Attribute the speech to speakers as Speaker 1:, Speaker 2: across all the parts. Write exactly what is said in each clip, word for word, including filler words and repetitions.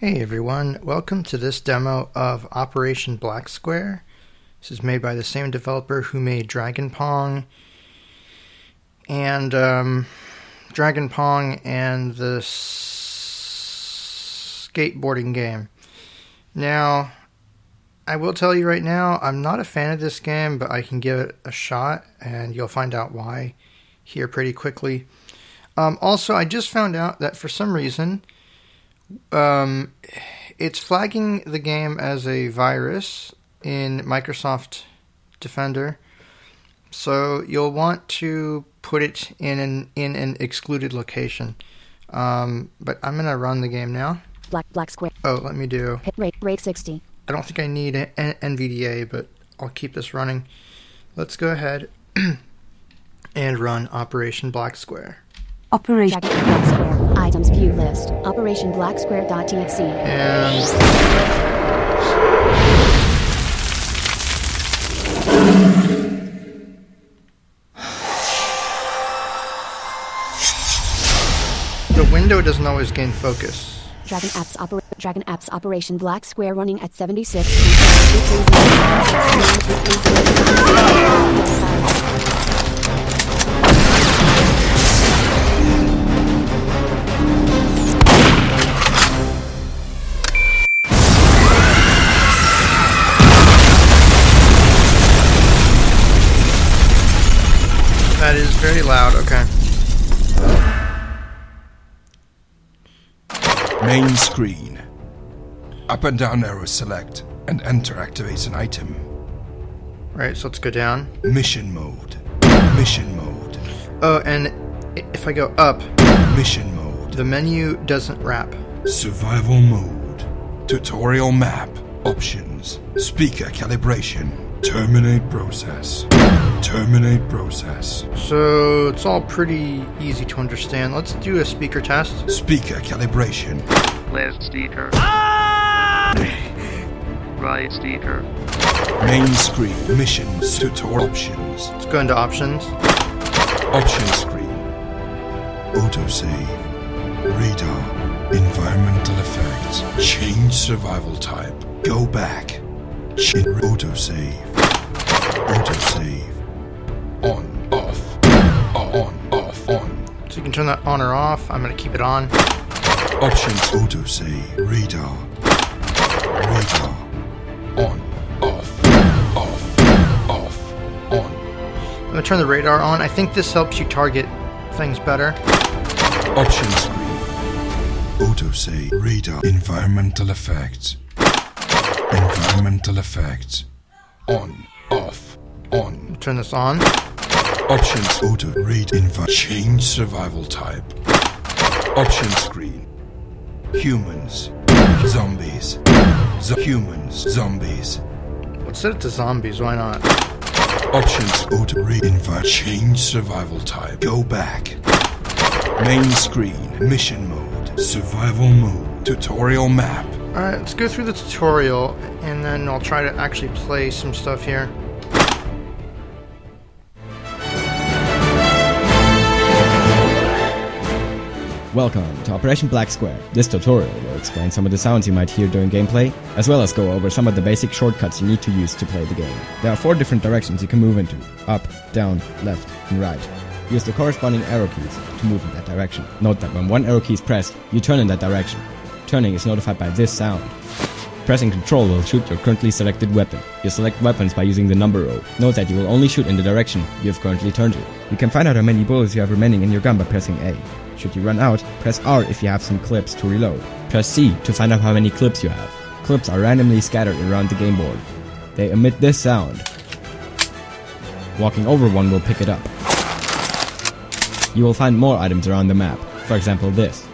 Speaker 1: Hey everyone, welcome to this demo of Operation Black Square. This is made by the same developer who made Dragon Pong and um, Dragon Pong and the s- skateboarding game. Now, I will tell you right now, I'm not a fan of this game, but I can give it a shot, and you'll find out why here pretty quickly. Um, also, I just found out that for some reason, Um, it's flagging the game as a virus in Microsoft Defender, so you'll want to put it in an in an excluded location. Um, but I'm gonna run the game now.
Speaker 2: Black Black Square.
Speaker 1: Oh, let me do.
Speaker 2: Hit rate rate sixty.
Speaker 1: I don't think I need an N V D A, but I'll keep this running. Let's go ahead and run Operation Black Square.
Speaker 2: Operation Black Square. Items view list. Operation Black Square.exe.
Speaker 1: And the window doesn't always gain focus.
Speaker 2: Dragon Apps Oper Dragon Apps Operation Black Square running at seventy-six.
Speaker 1: That is very loud, okay.
Speaker 3: Main screen. Up and down arrow select and enter activates an item.
Speaker 1: Right, so let's go down.
Speaker 3: Mission mode. Mission mode.
Speaker 1: Oh, and if I go up,
Speaker 3: Mission mode.
Speaker 1: the menu doesn't wrap.
Speaker 3: Survival mode. Tutorial map. Options. Speaker calibration. Terminate process. Terminate process.
Speaker 1: So it's all pretty easy to understand. Let's do a speaker test.
Speaker 3: Speaker calibration.
Speaker 4: Left speaker. Right speaker.
Speaker 3: Main screen. Missions. Tutorial options.
Speaker 1: Let's go into options.
Speaker 3: Option screen. Autosave. Radar. Environmental effects. Change survival type. Go back. Ch- autosave. Autosave. On, off. On, off, on.
Speaker 1: So you can turn that on or off. I'm going to keep it on.
Speaker 3: Options. Autosave. Radar. Radar. On, off. Off. Off. On.
Speaker 1: I'm going to turn the radar on. I think this helps you target things better.
Speaker 3: Option screen. Autosave. Radar. Environmental effects. Environmental effects. On, off, on.
Speaker 1: Turn this on.
Speaker 3: Options. Auto. Read. Invi. Change survival type. Option screen. Humans. Zombies. Z- humans. Zombies.
Speaker 1: Let's set it to zombies. Why not?
Speaker 3: Options. Auto. Read. Invi. Change survival type. Go back. Main screen. Mission mode. Survival mode. Tutorial map.
Speaker 1: Alright, let's go through the tutorial, and then I'll try to actually play some stuff here.
Speaker 5: Welcome to Operation Black Square. This tutorial will explain some of the sounds you might hear during gameplay, as well as go over some of the basic shortcuts you need to use to play the game. There are four different directions you can move into: up, down, left, and right. Use the corresponding arrow keys to move in that direction. Note that when one arrow key is pressed, you turn in that direction. Turning is notified by this sound. Pressing Control will shoot your currently selected weapon. You select weapons by using the number row. Note that you will only shoot in the direction you have currently turned to. You can find out how many bullets you have remaining in your gun by pressing A. Should you run out, press R if you have some clips to reload. Press C to find out how many clips you have. Clips are randomly scattered around the game board. They emit this sound. Walking over one will pick it up. You will find more items around the map. For example, this.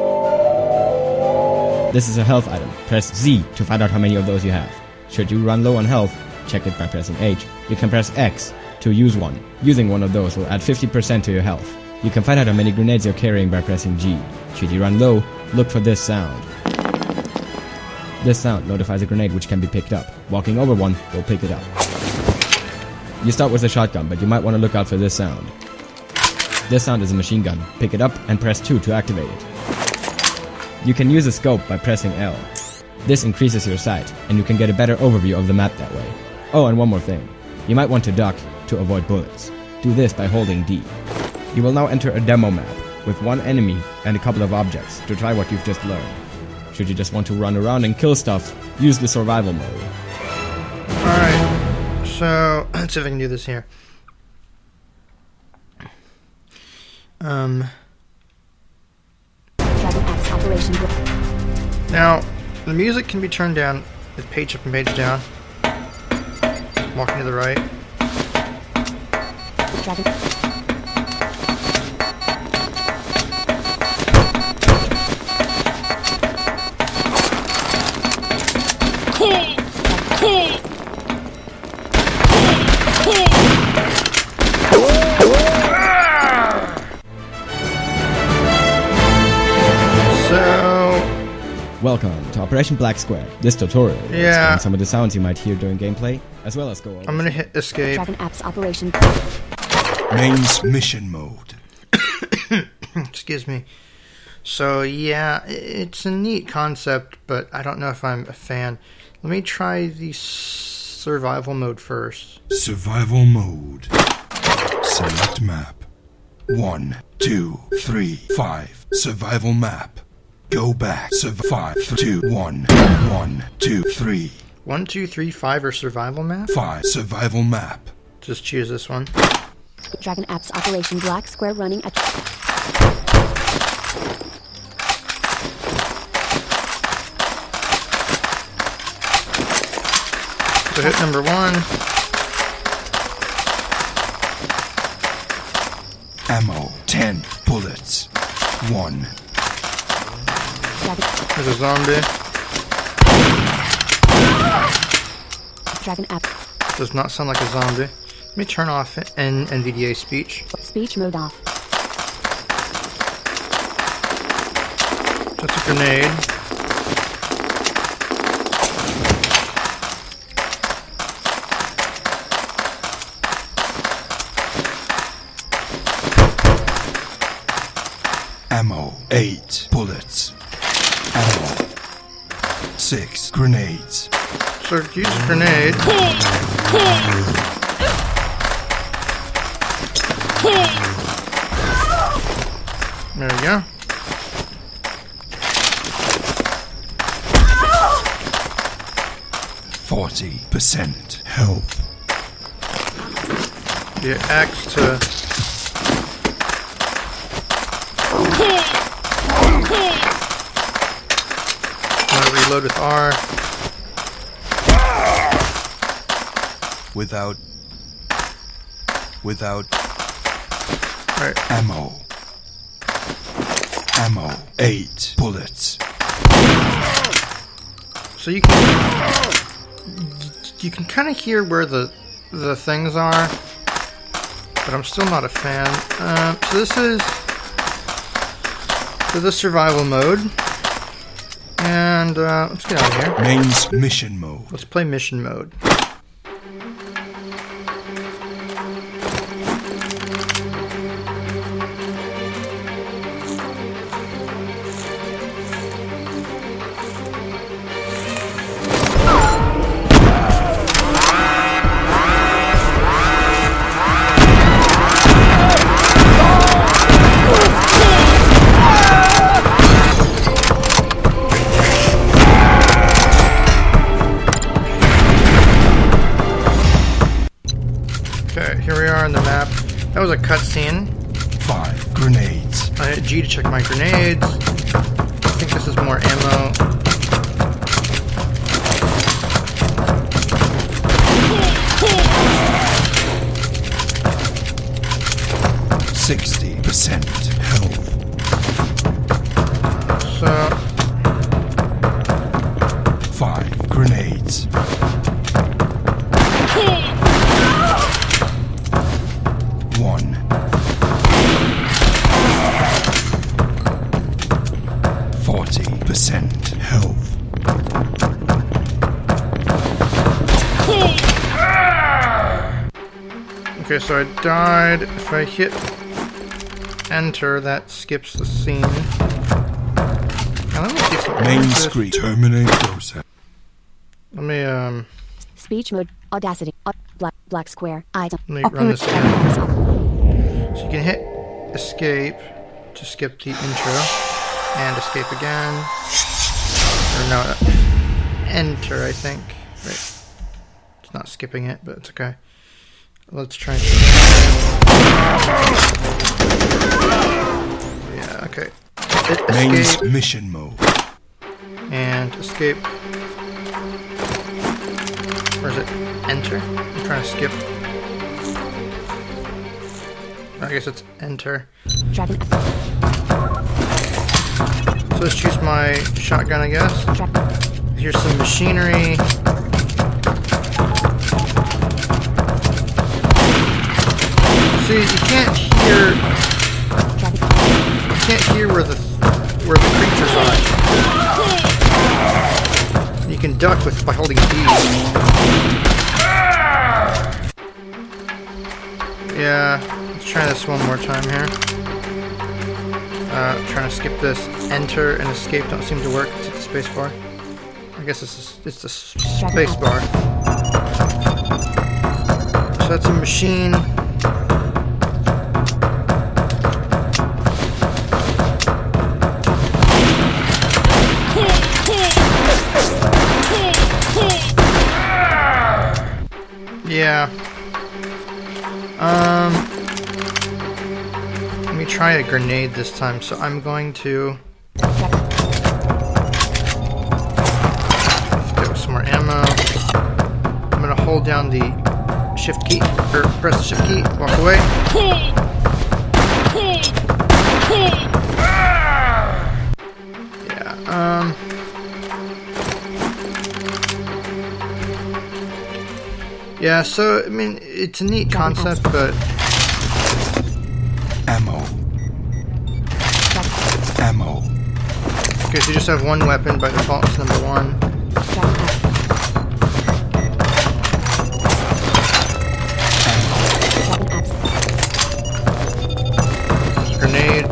Speaker 5: This is a health item. Press Z to find out how many of those you have. Should you run low on health, check it by pressing H. You can press X to use one. Using one of those will add fifty percent to your health. You can find out how many grenades you're carrying by pressing G. Should you run low, look for this sound. This sound notifies a grenade which can be picked up. Walking over one will pick it up. You start with a shotgun, but you might want to look out for this sound. This sound is a machine gun. Pick it up and press two to activate it. You can use a scope by pressing L. This increases your sight, and you can get a better overview of the map that way. Oh, and one more thing. You might want to duck to avoid bullets. Do this by holding D. You will now enter a demo map with one enemy and a couple of objects to try what you've just learned. Should you just want to run around and kill stuff, use the survival mode.
Speaker 1: Alright, so let's see if I can do this here. Um,
Speaker 2: Dragon X Operation Bla-
Speaker 1: now, the music can be turned down with page up and page down. Walking to the right.
Speaker 2: Dragon
Speaker 5: Welcome to Operation Black Square. This tutorial will
Speaker 1: Yeah.
Speaker 5: explain some of the sounds you might hear during gameplay, as well as go over.
Speaker 1: I'm gonna hit escape.
Speaker 2: Dragon Apps Operation
Speaker 3: Mains mission mode.
Speaker 1: Excuse me. So yeah, i- it's a neat concept, but I don't know if I'm a fan. Let me try the s- survival mode first.
Speaker 3: Survival mode. Select map. One, two, three, five. Survival map. Go back. Surv- five, two, one, one, two, three,
Speaker 1: One, two, three, five, or survival map?
Speaker 3: five. Survival map.
Speaker 1: Just choose this one.
Speaker 2: Dragon Apps Operation Black Square running at
Speaker 1: So hit number one.
Speaker 3: Ammo. Ten bullets. One.
Speaker 2: Dragon,
Speaker 1: There's a zombie.
Speaker 2: Dragon App
Speaker 1: Does not sound like a zombie. Let me turn off N NVDA speech.
Speaker 2: Speech mode off.
Speaker 1: That's a grenade.
Speaker 3: Ammo. Eight bullets. Ammo. Six grenades.
Speaker 1: So use a grenade. There we go.
Speaker 3: Forty percent health.
Speaker 1: Your X to I'm gonna reload with R.
Speaker 3: Without. Without
Speaker 1: Alright.
Speaker 3: ammo. Ammo. Eight bullets.
Speaker 1: So you can you can kind of hear where the the things are, but I'm still not a fan. Uh, so this is so this survival mode, and uh, let's get out of here.
Speaker 3: Mains mission mode.
Speaker 1: Let's play mission mode. Okay, here we are on the map. That was a cutscene.
Speaker 3: Five grenades.
Speaker 1: I hit G to check my grenades. I think this is more ammo.
Speaker 3: Sixty percent health.
Speaker 1: So,
Speaker 3: Five grenades. One. Forty percent health.
Speaker 1: okay, so I died. If I hit enter, that skips the scene. Now, let me see some
Speaker 3: Main
Speaker 1: images.
Speaker 3: screen. Terminate process.
Speaker 1: Let me um.
Speaker 2: Speech mode. Audacity. Au- black black square. Item.
Speaker 1: Let me run this again. So you can hit escape to skip the intro, and escape again. Or no, enter. I think. Right. It's not skipping it, but it's okay. Let's try. And yeah. Okay. Hit
Speaker 3: Main
Speaker 1: escape
Speaker 3: mission mode.
Speaker 1: and escape. Or is it enter? I'm trying to skip. I guess it's enter.
Speaker 2: Dragon.
Speaker 1: So let's choose my shotgun, I guess.
Speaker 2: Dragon.
Speaker 1: Here's some machinery. See, you can't hear.
Speaker 2: Dragon.
Speaker 1: You can't hear where the where the creatures are. You can duck with by holding D. Yeah, let's try this one more time here. Uh, trying to skip this. Enter and escape don't seem to work. It's the space bar. I guess it's a, it's the space bar. So that's a machine. Yeah. Um. Let me try a grenade this time. So I'm going to get some more ammo. I'm gonna hold down the shift key, or press the shift key, walk away. Yeah. Um. Yeah, so, I mean, it's a neat concept, but...
Speaker 3: Ammo. Ammo.
Speaker 1: Okay, so you just have one weapon, by default it's number one. Grenade.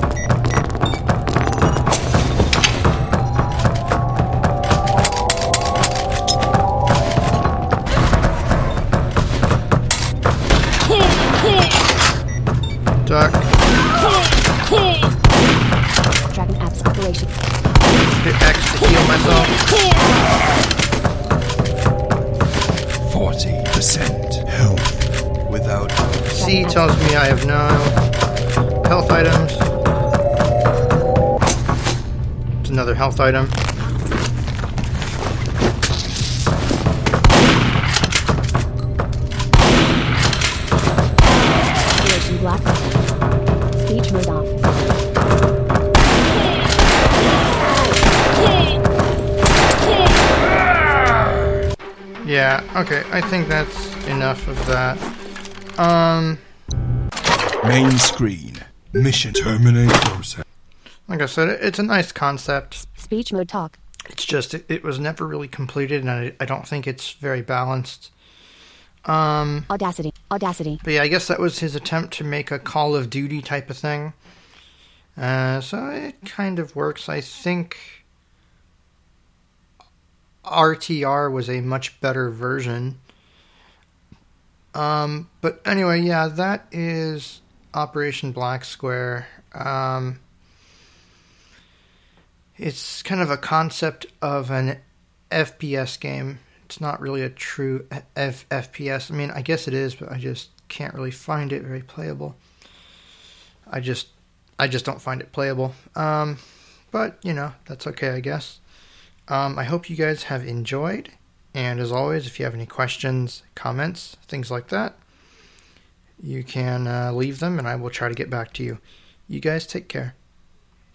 Speaker 1: Duck.
Speaker 2: Dragon apps operation.
Speaker 1: Hit X to heal myself.
Speaker 3: Forty percent health. Without
Speaker 1: C tells me I have no health items. It's another health item.
Speaker 2: Operation black. Speech mode off.
Speaker 1: Yeah, okay, I think that's enough of that. Um,
Speaker 3: main screen. Mission terminate process.
Speaker 1: like I said, it's a nice concept.
Speaker 2: Speech mode talk.
Speaker 1: It's just, it, it was never really completed, and I, I don't think it's very balanced. Um,
Speaker 2: Audacity. Audacity.
Speaker 1: but yeah, I guess that was his attempt to make a Call of Duty type of thing. Uh, so it kind of works. I think R T R was a much better version. Um, but anyway, yeah, that is Operation Black Square. Um, it's kind of a concept of an F P S game. It's not really a true F- FPS. I mean, I guess it is, but I just can't really find it very playable. I just, I just don't find it playable. Um, but, you know, that's okay, I guess. Um, I hope you guys have enjoyed. And as always, if you have any questions, comments, things like that, you can uh, leave them and I will try to get back to you. You guys take care.